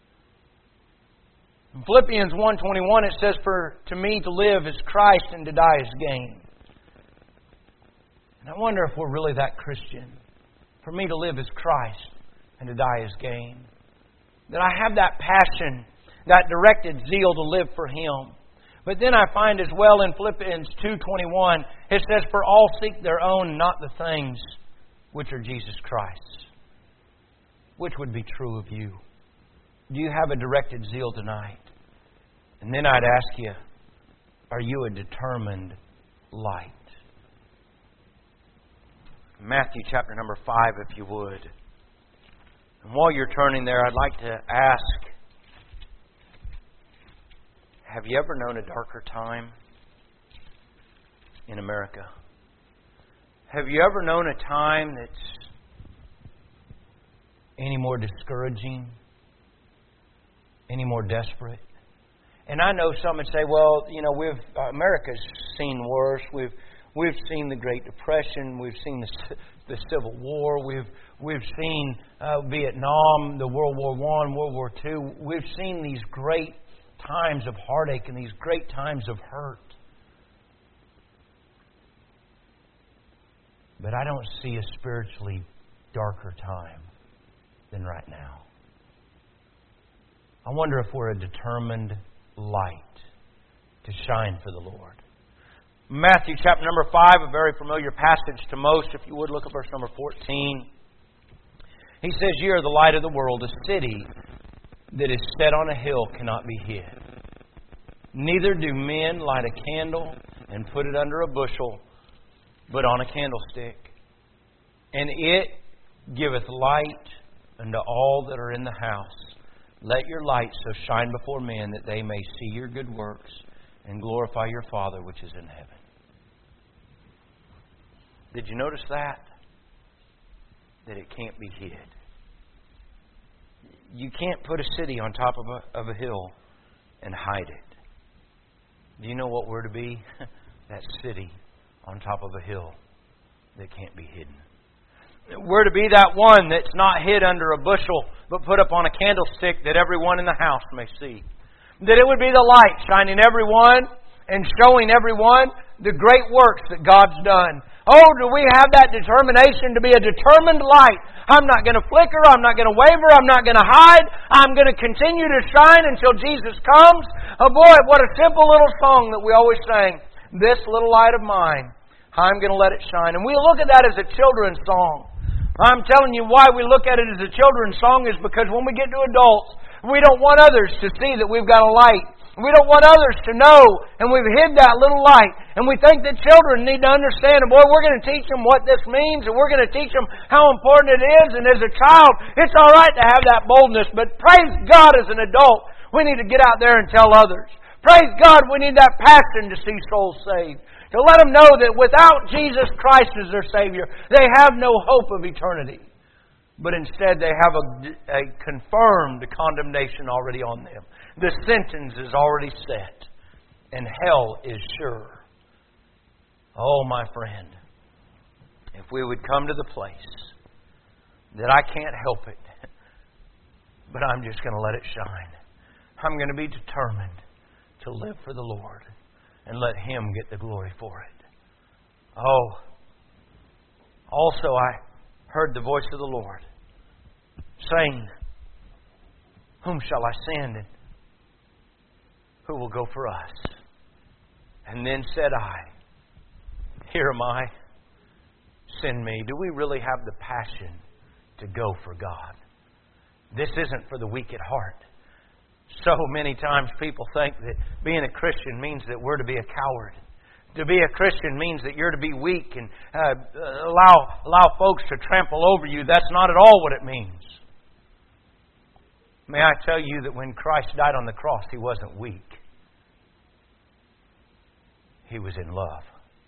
[SPEAKER 2] In Philippians one twenty-one it says, "For to me to live is Christ and to die is gain." And I wonder if we're really that Christian. For me to live is Christ and to die is gain. That I have that passion, that directed zeal to live for Him. But then I find as well in Philippians two twenty-one, it says, "For all seek their own, not the things which are Jesus Christ's." Which would be true of you? Do you have a directed zeal tonight? And then I'd ask you, are you a determined light? Matthew chapter number five, if you would. And while you're turning there, I'd like to ask, have you ever known a darker time in America? Have you ever known a time that's any more discouraging? Any more desperate? And I know some would say, well, you know, we've uh, America's seen worse. We've we've seen the Great Depression. We've seen the the Civil War. We've we've seen uh, Vietnam, the World War One, World War Two. We've seen these great times of heartache and these great times of hurt. But I don't see a spiritually darker time than right now. I wonder if we're a determined light to shine for the Lord. Matthew chapter number five, a very familiar passage to most. If you would, look at verse number fourteen. He says, "Ye are the light of the world. A city that is set on a hill cannot be hid. Neither do men light a candle and put it under a bushel, but on a candlestick. And it giveth light unto all that are in the house. Let your light so shine before men that they may see your good works and glorify your Father which is in heaven." Did you notice that? That it can't be hid. You can't put a city on top of a, of a hill and hide it. Do you know what we're to be? That city on top of a hill that can't be hidden. We're to be that one that's not hid under a bushel, but put up on a candlestick that everyone in the house may see. That it would be the light shining everyone and showing everyone the great works that God's done. Oh, do we have that determination to be a determined light? I'm not going to flicker. I'm not going to waver. I'm not going to hide. I'm going to continue to shine until Jesus comes. Oh boy, what a simple little song that we always sang. This little light of mine, I'm going to let it shine. And we look at that as a children's song. I'm telling you why we look at it as a children's song is because when we get to adults, we don't want others to see that we've got a light. We don't want others to know, and we've hid that little light. And we think that children need to understand, and boy, we're going to teach them what this means, and we're going to teach them how important it is. And as a child, it's all right to have that boldness, but praise God, as an adult, we need to get out there and tell others. Praise God, we need that passion to see souls saved. To let them know that without Jesus Christ as their Savior, they have no hope of eternity. But instead they have a, a confirmed condemnation already on them. The sentence is already set. And hell is sure. Oh, my friend. If we would come to the place that I can't help it, but I'm just going to let it shine. I'm going to be determined to live for the Lord and let Him get the glory for it. Oh, also I heard the voice of the Lord saying, "Whom shall I send, and who will go for us?" And then said I, "Here am I, send me." Do we really have the passion to go for God? This isn't for the weak at heart. So many times people think that being a Christian means that we're to be a coward. To be a Christian means that you're to be weak and uh, allow allow folks to trample over you. That's not at all what it means. May I tell you that when Christ died on the cross, He wasn't weak. He was in love.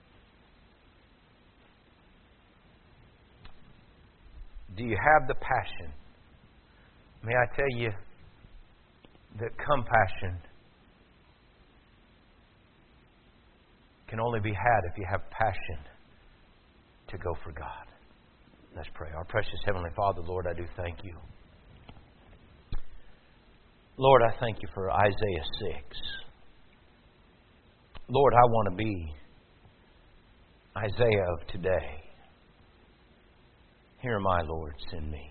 [SPEAKER 2] Do you have the passion? May I tell you that compassion can only be had if you have passion to go for God. Let's pray. Our precious Heavenly Father, Lord, I do thank You. Lord, I thank You for Isaiah six. Lord, I want to be Isaiah of today. Here am I, Lord, send me.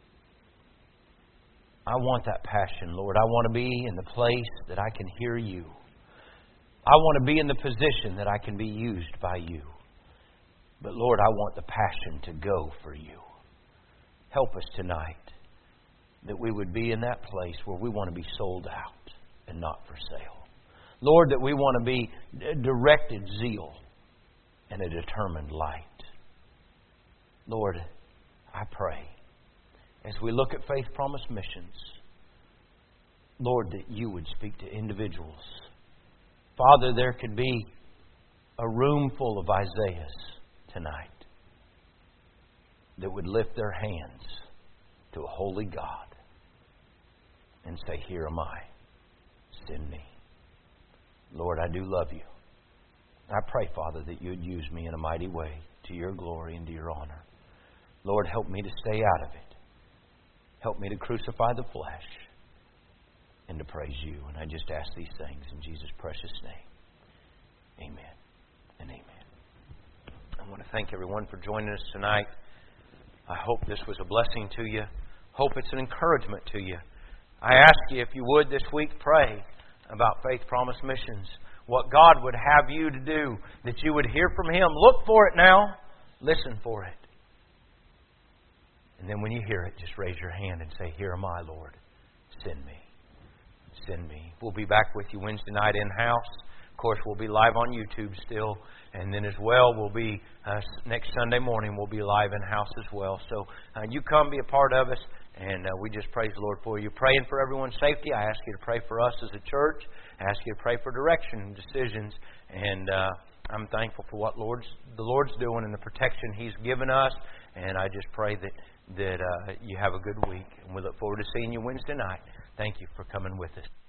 [SPEAKER 2] I want that passion, Lord. I want to be in the place that I can hear You. I want to be in the position that I can be used by You. But Lord, I want the passion to go for You. Help us tonight that we would be in that place where we want to be sold out and not for sale. Lord, that we want to be directed zeal and a determined light. Lord, I pray, as we look at Faith Promise Missions, Lord, that You would speak to individuals. Father, there could be a room full of Isaiahs tonight that would lift their hands to a holy God and say, "Here am I, send me." Lord, I do love You. I pray, Father, that You would use me in a mighty way to Your glory and to Your honor.
[SPEAKER 1] Lord, help me to stay out of it. Help me to crucify the flesh and to praise You. And I just ask these things in Jesus' precious name. Amen and amen. I want to thank everyone for joining us tonight. I hope this was a blessing to you. Hope it's an encouragement to you. I ask you, if you would this week, pray about Faith Promise Missions. What God would have you to do, that you would hear from Him. Look for it now. Listen for it. And then when you hear it, just raise your hand and say, "Here am I, Lord. Send me. Send me." We'll be back with you Wednesday night in-house. Of course, we'll be live on YouTube still. And then as well, we'll be, uh, next Sunday morning, we'll be live in-house as well. So uh, you come be a part of us. And uh, we just praise the Lord for you. Praying for everyone's safety. I ask you to pray for us as a church. I ask you to pray for direction and decisions. And uh, I'm thankful for what Lord's, the Lord's doing and the protection He's given us. And I just pray that, that uh, you have a good week. And we look forward to seeing you Wednesday night. Thank you for coming with us.